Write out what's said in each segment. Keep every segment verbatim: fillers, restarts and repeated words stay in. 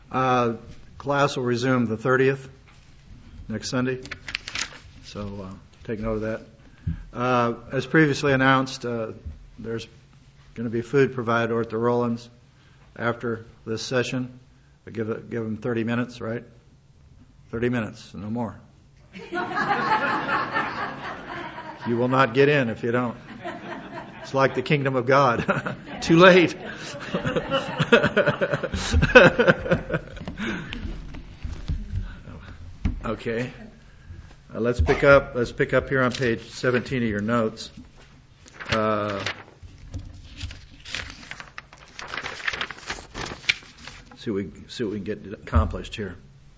Uh, class will resume the thirtieth, next Sunday. So uh, take note of that. Uh, as previously announced, uh, there's going to be food provided over at the Rollins after this session. I give it, give them thirty minutes, right? thirty minutes, no more. You will not get in if you don't. It's like the kingdom of God. Too late. Okay. Uh, let's pick up. Let's pick up here on page seventeen of your notes. Uh, see what we see what we can get accomplished here.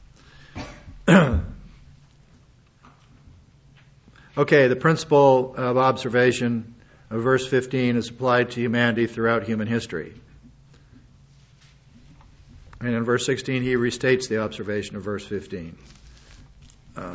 Okay, the principle of observation of verse fifteen is applied to humanity throughout human history. And in verse sixteen, he restates the observation of verse fifteen. Uh,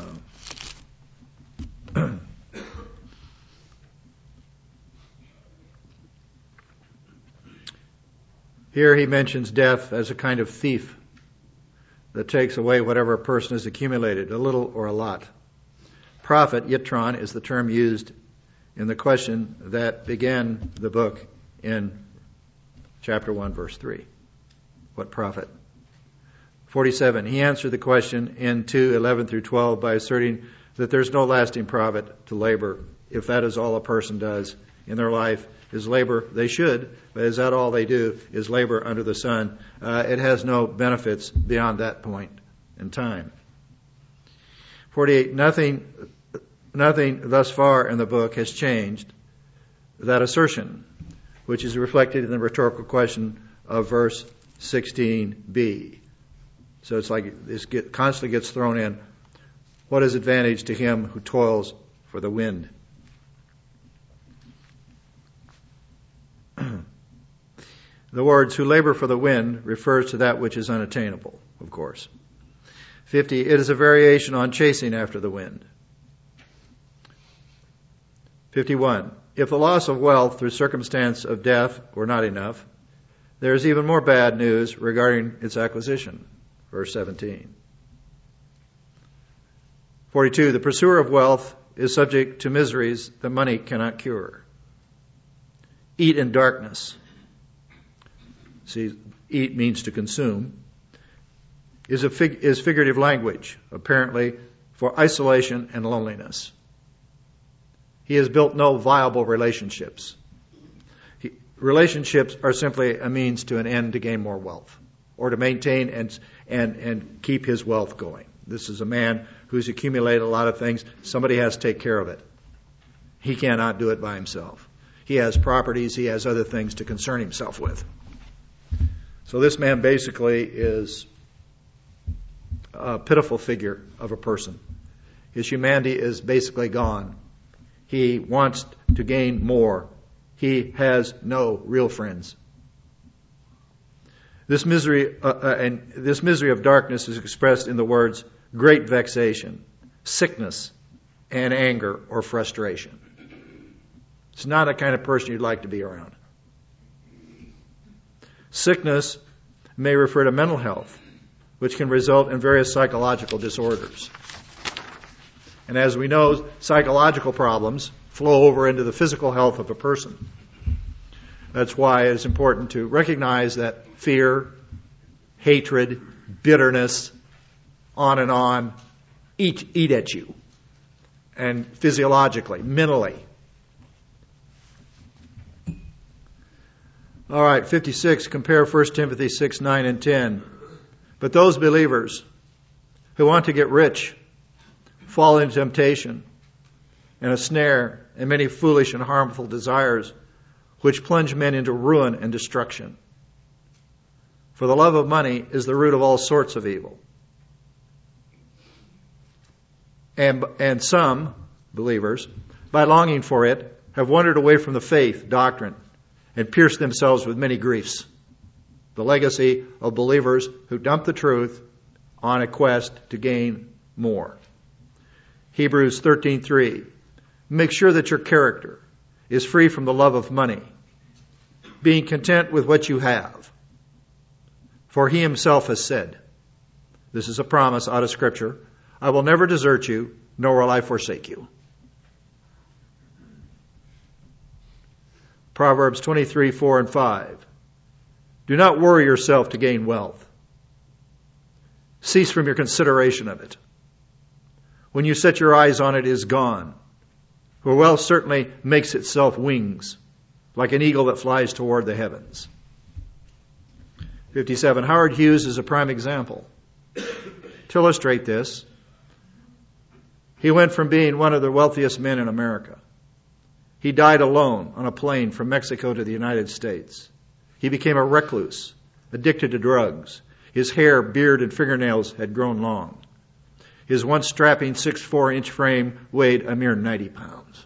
Here he mentions death as a kind of thief that takes away whatever a person has accumulated, a little or a lot. Prophet, yitron, is the term used in the question that began the book in chapter one, verse three. What profit? forty-seven. He answered the question in two, eleven through twelve by asserting that there's no lasting profit to labor if that is all a person does in their life is labor. They should, but is that all they do is labor under the sun? Uh, it has no benefits beyond that point in time. forty-eight. Nothing, nothing thus far in the book has changed that assertion, which is reflected in the rhetorical question of verse sixteen b. So it's like this get, constantly gets thrown in. What is advantage to him who toils for the wind? The words, who labor for the wind, refers to that which is unattainable, of course. fifty. It is a variation on chasing after the wind. fifty-one. If the loss of wealth through circumstance of death were not enough, there is even more bad news regarding its acquisition. Verse seventeen. forty-two. The pursuer of wealth is subject to miseries that money cannot cure. Eat in darkness. See, eat means to consume. Is a fig- is figurative language, apparently, for isolation and loneliness. He has built no viable relationships. He, relationships are simply a means to an end to gain more wealth, or to maintain and and and keep his wealth going. This is a man who's accumulated a lot of things. Somebody has to take care of it. He cannot do it by himself. He has properties. He has other things to concern himself with. So this man basically is a pitiful figure of a person. His humanity is basically gone. He wants to gain more. He has no real friends. This misery uh, uh, and this misery of darkness is expressed in the words great vexation, sickness, and anger or frustration. It's not a kind of person you'd like to be around. Sickness may refer to mental health, which can result in various psychological disorders. And as we know, psychological problems flow over into the physical health of a person. That's why it's important to recognize that fear, hatred, bitterness, on and on, eat, eat at you. And physiologically, mentally. All right, fifty-six, compare First Timothy six, nine, and ten. But those believers who want to get rich fall into temptation and a snare and many foolish and harmful desires which plunge men into ruin and destruction. For the love of money is the root of all sorts of evil. And, and some believers, by longing for it, have wandered away from the faith, doctrine, and pierced themselves with many griefs. The legacy of believers who dump the truth on a quest to gain more. Hebrews thirteen three. Make sure that your character is free from the love of money, being content with what you have. For he himself has said, This is a promise out of Scripture. I will never desert you, nor will I forsake you. Proverbs twenty-three, four and five. Do not worry yourself to gain wealth. Cease from your consideration of it. When you set your eyes on it, it is gone. For wealth certainly makes itself wings, like an eagle that flies toward the heavens. fifty-seven. Howard Hughes is a prime example. To illustrate this, he went from being one of the wealthiest men in America. He died alone on a plane from Mexico to the United States. He became a recluse, addicted to drugs. His hair, beard, and fingernails had grown long. His once strapping six foot four inch frame weighed a mere ninety pounds.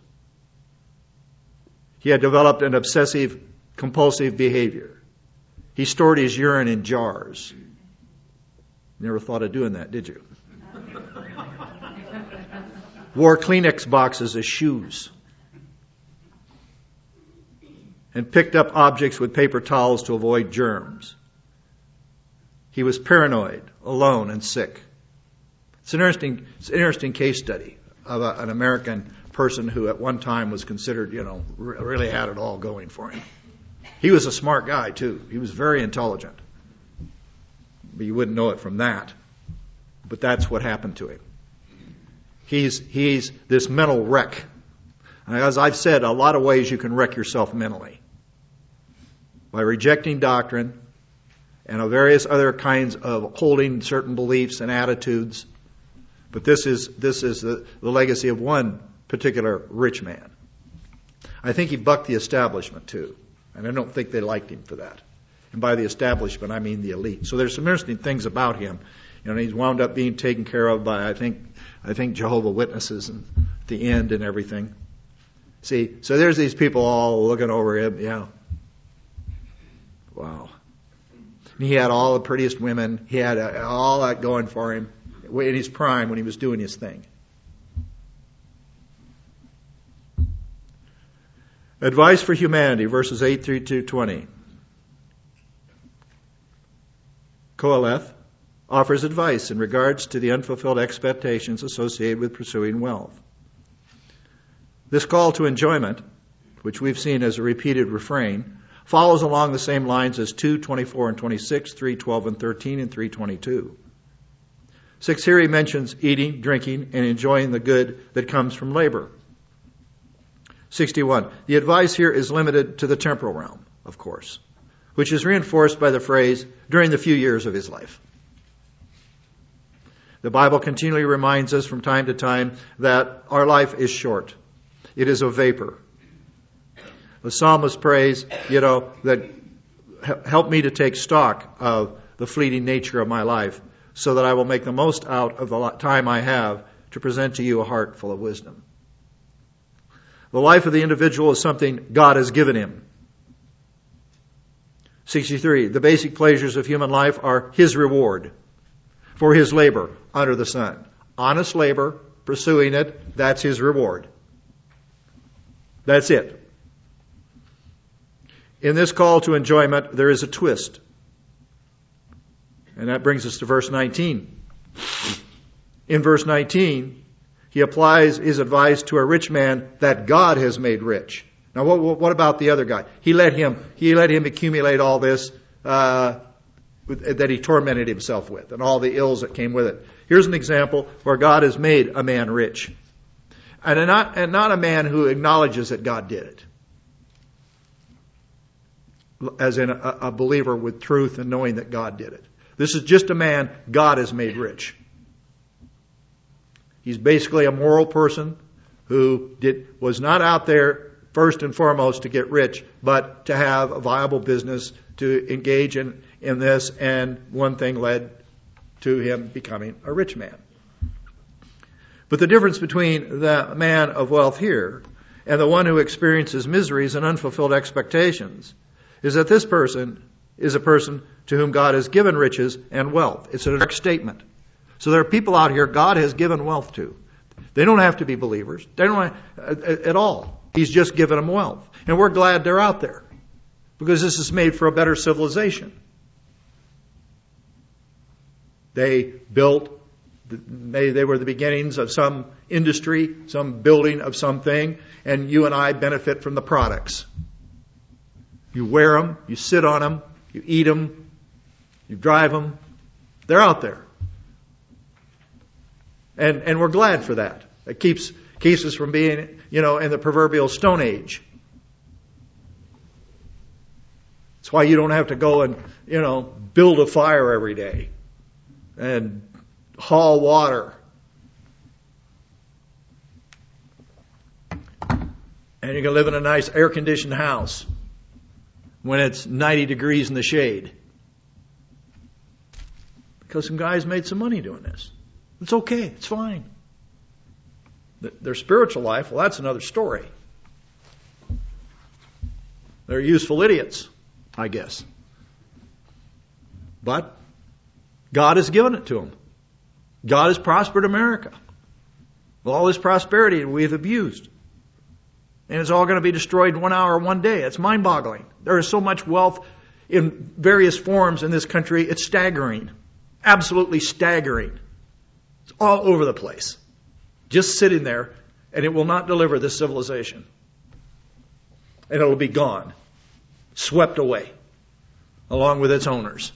He had developed an obsessive, compulsive behavior. He stored his urine in jars. Never thought of doing that, did you? Wore Kleenex boxes as shoes. And picked up objects with paper towels to avoid germs. He was paranoid, alone, and sick. It's an interesting, it's an interesting case study of a, an American person who at one time was considered, you know, really had it all going for him. He was a smart guy, too. He was very intelligent. But you wouldn't know it from that. But that's what happened to him. He's, he's this mental wreck. And as I've said, a lot of ways you can wreck yourself mentally. By rejecting doctrine and of various other kinds of holding certain beliefs and attitudes. But this is, this is the, the legacy of one particular rich man. I think he bucked the establishment, too. And I don't think they liked him for that. And by the establishment, I mean the elite. So there's some interesting things about him. You know, he's wound up being taken care of by, I think, I think Jehovah's Witnesses and at the end and everything. See, so there's these people all looking over him. Yeah. Wow. And he had all the prettiest women. He had uh, all that going for him in his prime when he was doing his thing. Advice for Humanity, verses eight through twenty. Koheleth offers advice in regards to the unfulfilled expectations associated with pursuing wealth. This call to enjoyment, which we've seen as a repeated refrain, follows along the same lines as two, twenty-four and twenty-six, three, twelve and thirteen, and three, twenty-two. Six, here he mentions eating, drinking, and enjoying the good that comes from labor. sixty-one. The advice here is limited to the temporal realm, of course, which is reinforced by the phrase, during the few years of his life. The Bible continually reminds us from time to time that our life is short. It is a vapor. The psalmist prays, you know, that help me to take stock of the fleeting nature of my life so that I will make the most out of the time I have to present to you a heart full of wisdom. The life of the individual is something God has given him. sixty-three. The basic pleasures of human life are his reward for his labor under the sun. Honest labor, pursuing it, that's his reward. That's it. In this call to enjoyment, there is a twist. And that brings us to verse nineteen. In verse nineteen, he applies his advice to a rich man that God has made rich. Now, what, what about the other guy? He let him, he let him accumulate all this uh, that he tormented himself with and all the ills that came with it. Here's an example where God has made a man rich. And not, and not a man who acknowledges that God did it. As in a, a believer with truth and knowing that God did it. This is just a man God has made rich. He's basically a moral person who did, was not out there first and foremost to get rich, but to have a viable business, to engage in, in this, and one thing led to him becoming a rich man. But the difference between the man of wealth here and the one who experiences miseries and unfulfilled expectations is that this person is a person to whom God has given riches and wealth. It's a direct statement. So there are people out here God has given wealth to. They don't have to be believers. They don't have, at all. He's just given them wealth. And we're glad they're out there because this is made for a better civilization. They built, maybe they were the beginnings of some industry, some building of something, and you and I benefit from the products. You wear them, you sit on them, you eat them, you drive them. They're out there. And and we're glad for that. It keeps keeps us from being, you know, in the proverbial Stone Age. It's why you don't have to go and, you know, build a fire every day and haul water. And you can live in a nice air-conditioned house when it's ninety degrees in the shade. Because some guys made some money doing this. It's okay. It's fine. Their spiritual life, well, that's another story. They're useful idiots, I guess. But God has given it to them. God has prospered America. With all this prosperity we've abused. And it's all going to be destroyed in one hour, one day. It's mind-boggling. There is so much wealth in various forms in this country. It's staggering. Absolutely staggering. It's all over the place. Just sitting there, and it will not deliver this civilization. And it'll be gone. Swept away. Along with its owners.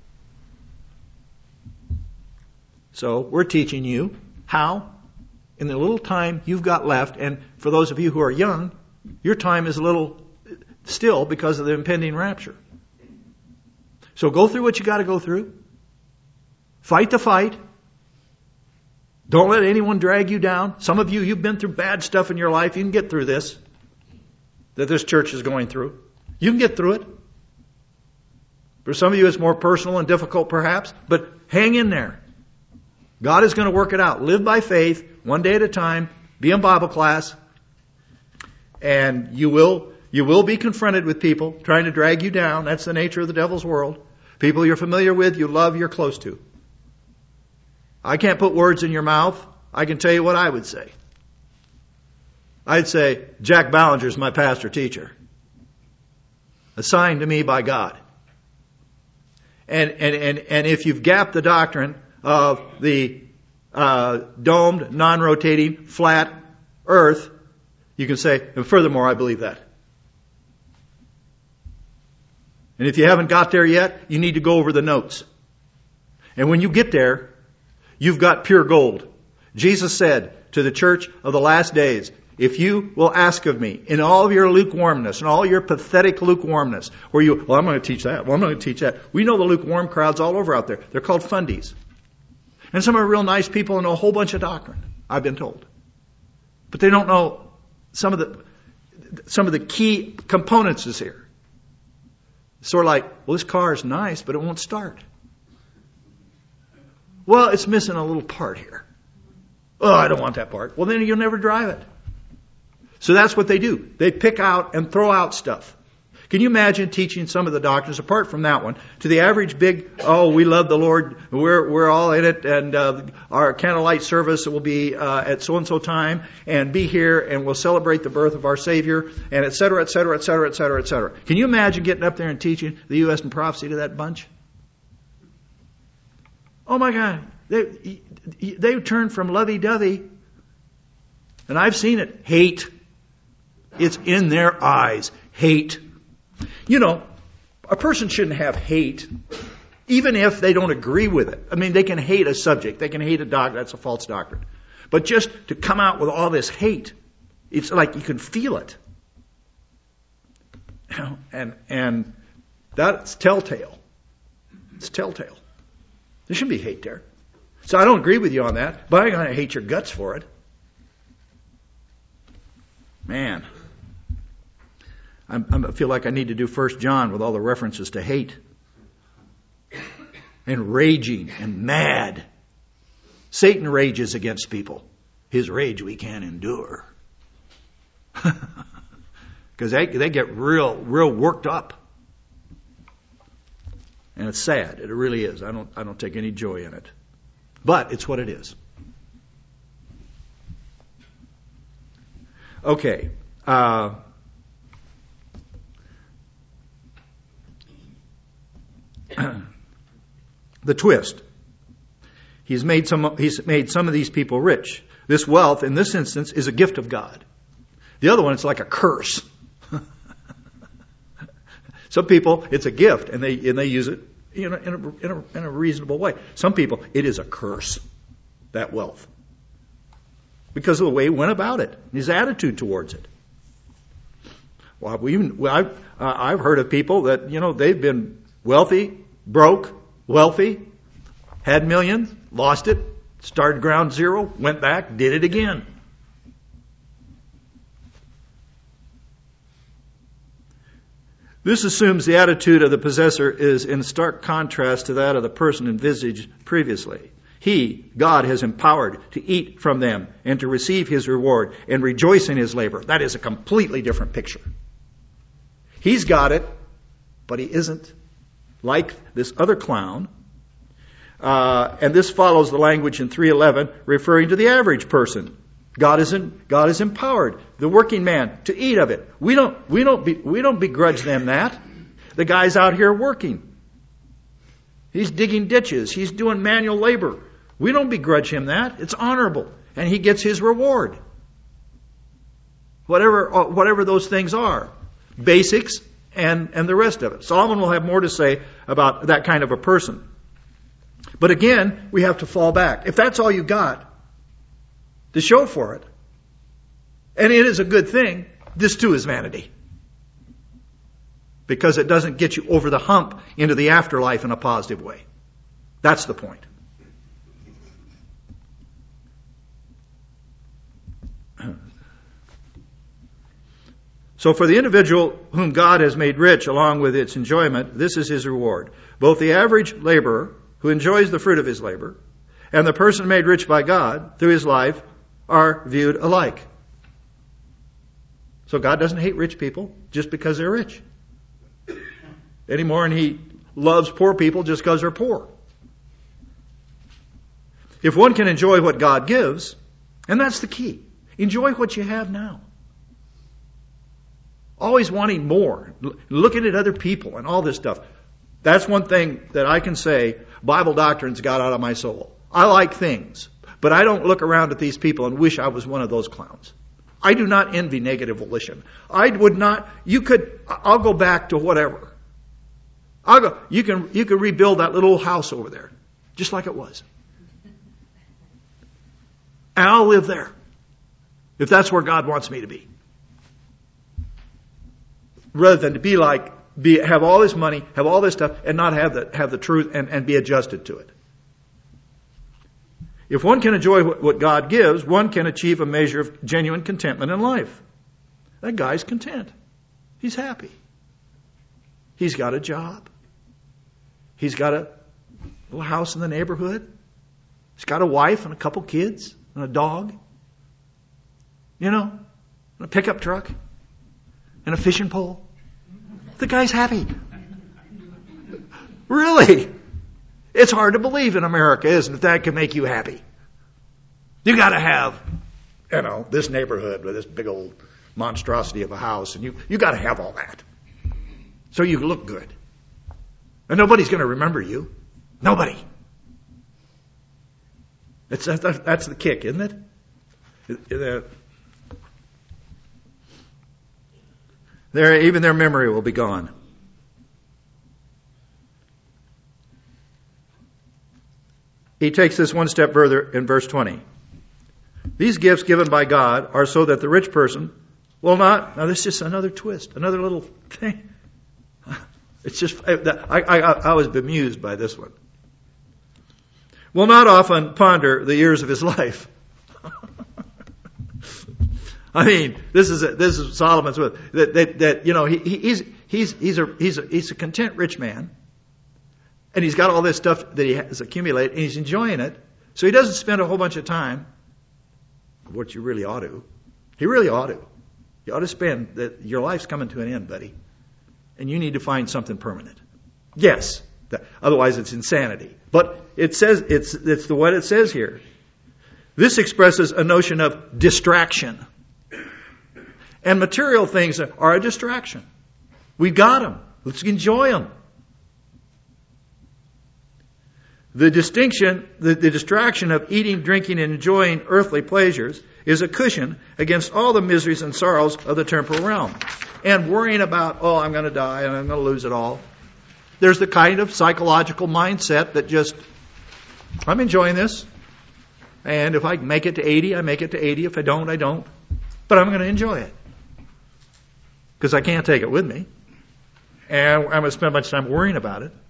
So, we're teaching you how, in the little time you've got left, and for those of you who are young, your time is a little still because of the impending rapture. So go through what you got to go through. Fight the fight. Don't let anyone drag you down. Some of you, you've been through bad stuff in your life. You can get through this, that this church is going through. You can get through it. For some of you, it's more personal and difficult perhaps, but hang in there. God is going to work it out. Live by faith, one day at a time. Be in Bible class. And you will, you will be confronted with people trying to drag you down. That's the nature of the devil's world. People you're familiar with, you love, you're close to. I can't put words in your mouth. I can tell you what I would say. I'd say, Jack Ballinger's my pastor teacher. Assigned to me by God. And, and, and, and if you've gapped the doctrine of the uh, domed, non-rotating, flat earth, you can say, and furthermore, I believe that. And if you haven't got there yet, you need to go over the notes. And when you get there, you've got pure gold. Jesus said to the church of the last days, if you will ask of me in all of your lukewarmness and all your pathetic lukewarmness, where you, well, I'm going to teach that. Well, I'm going to teach that. We know the lukewarm crowds all over out there. They're called fundies. And some are real nice people and know a whole bunch of doctrine, I've been told. But they don't know some of the, some of the key components is here. Sort of like, well, this car is nice, but it won't start. Well, it's missing a little part here. Oh, I don't want that part. Well, then you'll never drive it. So that's what they do. They pick out and throw out stuff. Can you imagine teaching some of the doctrines, apart from that one, to the average big, oh, we love the Lord, we're we're all in it, and uh, our candlelight service will be uh, at so-and-so time, and be here, and we'll celebrate the birth of our Savior, and et cetera, et cetera, et cetera, et cetera, et cetera. Can you imagine getting up there and teaching the U S and prophecy to that bunch? Oh my God, they they turned from lovey-dovey, and I've seen it, hate. It's in their eyes, hate. You know, a person shouldn't have hate, even if they don't agree with it. I mean, they can hate a subject. They can hate a doctrine. That's a false doctrine. But just to come out with all this hate, it's like you can feel it. And and that's telltale. It's telltale. There shouldn't be hate there. So I don't agree with you on that, but I'm going to hate your guts for it. Man. I feel like I need to do First John with all the references to hate and raging and mad. Satan rages against people. His rage we can't endure. Because they, they get real, real worked up. And it's sad. It really is. I don't, I don't take any joy in it. But it's what it is. Okay. Uh, the twist. He's made some, he's made some of these people rich. This wealth, in this instance, is a gift of God. The other one, it's like a curse. Some people, it's a gift, and they and they use it in a, in a, in a, in a reasonable way. Some people, it is a curse, that wealth, because of the way he went about it, his attitude towards it. Well, we, well I've, uh, I've heard of people that, you know, they've been wealthy, broke, wealthy, had millions, lost it, started ground zero, went back, did it again. This assumes the attitude of the possessor is in stark contrast to that of the person envisaged previously. He, God, has empowered to eat from them and to receive his reward and rejoice in his labor. That is a completely different picture. He's got it, but he isn't like this other clown. Uh, and this follows the language in three eleven referring to the average person. God is in, God is empowered the working man to eat of it. We don't we don't be, we don't begrudge them that. The guy's out here working. He's digging ditches. He's doing manual labor. We don't begrudge him that. It's honorable, and he gets his reward. Whatever whatever those things are, basics and and the rest of it. Solomon will have more to say about that kind of a person. But again, we have to fall back. If that's all you got to show for it, and it is a good thing, this too is vanity. Because it doesn't get you over the hump into the afterlife in a positive way. That's the point. So for the individual whom God has made rich along with its enjoyment, this is his reward. Both the average laborer who enjoys the fruit of his labor and the person made rich by God through his life are viewed alike. So God doesn't hate rich people just because they're rich anymore, and he loves poor people just because they're poor. If one can enjoy what God gives, and that's the key, enjoy what you have now. Always wanting more, looking at other people and all this stuff. That's one thing that I can say Bible doctrine's got out of my soul. I like things, but I don't look around at these people and wish I was one of those clowns. I do not envy negative volition. I would not, you could, I'll go back to whatever. I'll go, you can, you can rebuild that little house over there, just like it was. And I'll live there, if that's where God wants me to be. Rather than to be like, be, have all this money, have all this stuff, and not have the, have the truth and, and be adjusted to it. If one can enjoy what, what God gives, one can achieve a measure of genuine contentment in life. That guy's content. He's happy. He's got a job. He's got a little house in the neighborhood. He's got a wife and a couple kids and a dog. You know, and a pickup truck and a fishing pole. The guy's happy. Really? It's hard to believe in America, isn't it? That can make you happy. You got to have, you know, this neighborhood with this big old monstrosity of a house, and you you got to have all that, so you look good. And nobody's going to remember you. Nobody. It's that's, that's the kick, isn't it? it, it uh, Their, even their memory will be gone. He takes this one step further in verse twenty. These gifts given by God are so that the rich person will not... Now this is just another twist, another little thing. It's just... I, I, I was bemused by this one. Will not often ponder the years of his life. I mean, this is a, this is Solomon's with that, that that you know he, he's he's he's a he's a he's a content rich man, and he's got all this stuff that he has accumulated, and he's enjoying it. So he doesn't spend a whole bunch of time. What you really ought to, he really ought to. You ought to spend that. Your life's coming to an end, buddy, and you need to find something permanent. Yes, that, otherwise it's insanity. But it says it's it's the what it says here. This expresses a notion of distraction. And material things are a distraction. We've got them. Let's enjoy them. The distinction, the, the distraction of eating, drinking, and enjoying earthly pleasures is a cushion against all the miseries and sorrows of the temporal realm. And worrying about, oh, I'm going to die and I'm going to lose it all. There's the kind of psychological mindset that just, I'm enjoying this. And if I make it to eighty, I make it to eighty. If I don't, I don't. But I'm going to enjoy it. Because I can't take it with me. And I'm going to spend much time worrying about it.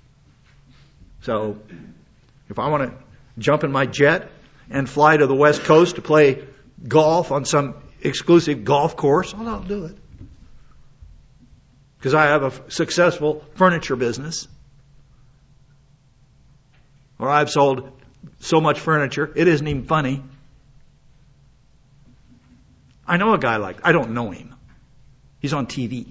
So, if I want to jump in my jet and fly to the West Coast to play golf on some exclusive golf course, well, I'll do it. Because I have a successful furniture business. Or I've sold so much furniture, it isn't even funny. I know a guy like, I don't know him. He's on T V.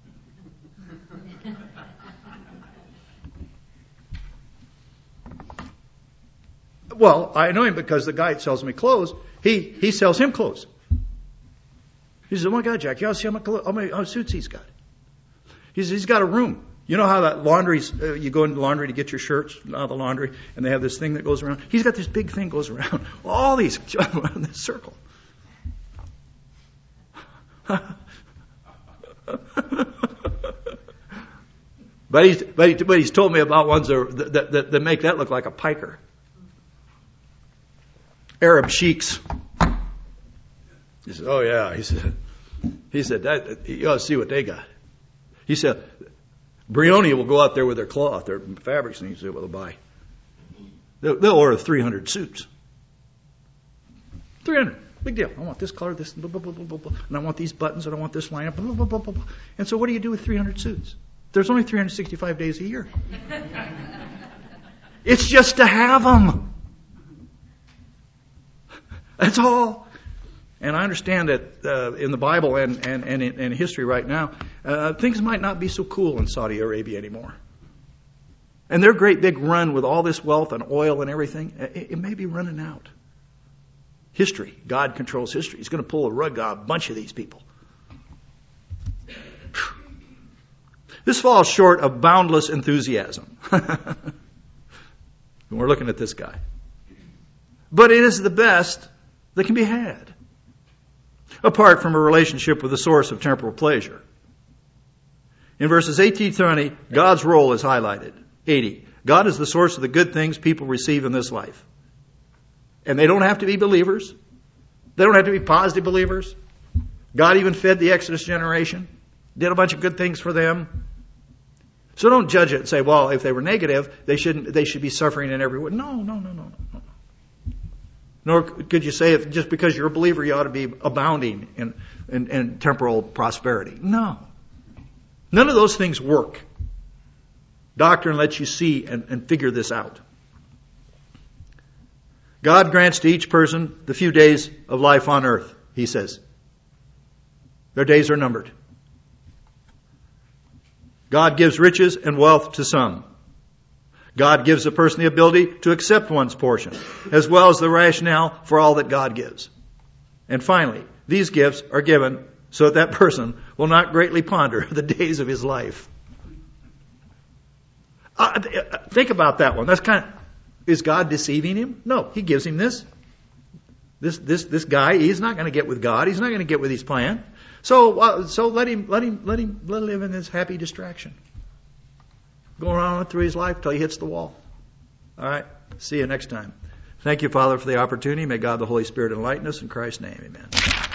Well, I know him because the guy that sells me clothes, he, he sells him clothes. He says, oh my God, Jack, you ought to see how many, clothes, how many how many suits he's got. He says, he's got a room. You know how that laundry, uh, you go into laundry to get your shirts out of the laundry, and they have this thing that goes around? He's got this big thing that goes around. All these around this circle. but, he's, but, he, but he's told me about ones that, that, that, that make that look like a piker. Arab sheiks. He said, oh yeah. He said, he said that, you ought to see what they got. He said, Brioni will go out there with their cloth, their fabrics, and he said, well, they'll buy. They'll, they'll order three hundred suits. three hundred. Big deal. I want this color, this, blah, blah, blah, blah, blah, and I want these buttons, and I want this lineup, blah, blah, blah, blah, blah. And so what do you do with three hundred suits? There's only three hundred sixty-five days a year. It's just to have them. That's all. And I understand that uh, in the Bible and, and, and in, in history right now, uh, things might not be so cool in Saudi Arabia anymore. And their great big run with all this wealth and oil and everything, it, it may be running out. History. God controls history. He's going to pull a rug out a bunch of these people. This falls short of boundless enthusiasm. We're looking at this guy. But it is the best that can be had, apart from a relationship with the source of temporal pleasure. In verses eighteen to twenty, God's role is highlighted. eighty. God is the source of the good things people receive in this life. And they don't have to be believers. They don't have to be positive believers. God even fed the Exodus generation, did a bunch of good things for them. So don't judge it and say, well, if they were negative, they shouldn't. They should be suffering in every way. No, no, no, no, no. Nor could you say if just because you're a believer, you ought to be abounding in, in, in temporal prosperity. No. None of those things work. Doctrine lets you see and, and figure this out. God grants to each person the few days of life on earth, he says. Their days are numbered. God gives riches and wealth to some. God gives a person the ability to accept one's portion, as well as the rationale for all that God gives. And finally, these gifts are given so that that person will not greatly ponder the days of his life. Uh, think about that one. That's kind of, is God deceiving him? No, he gives him this. This this this guy, he's not going to get with God. He's not going to get with his plan. So uh, so let him let him let him let him live in this happy distraction. Going on through his life till he hits the wall. All right. See you next time. Thank you, Father, for the opportunity. May God the Holy Spirit enlighten us. In Christ's name, amen.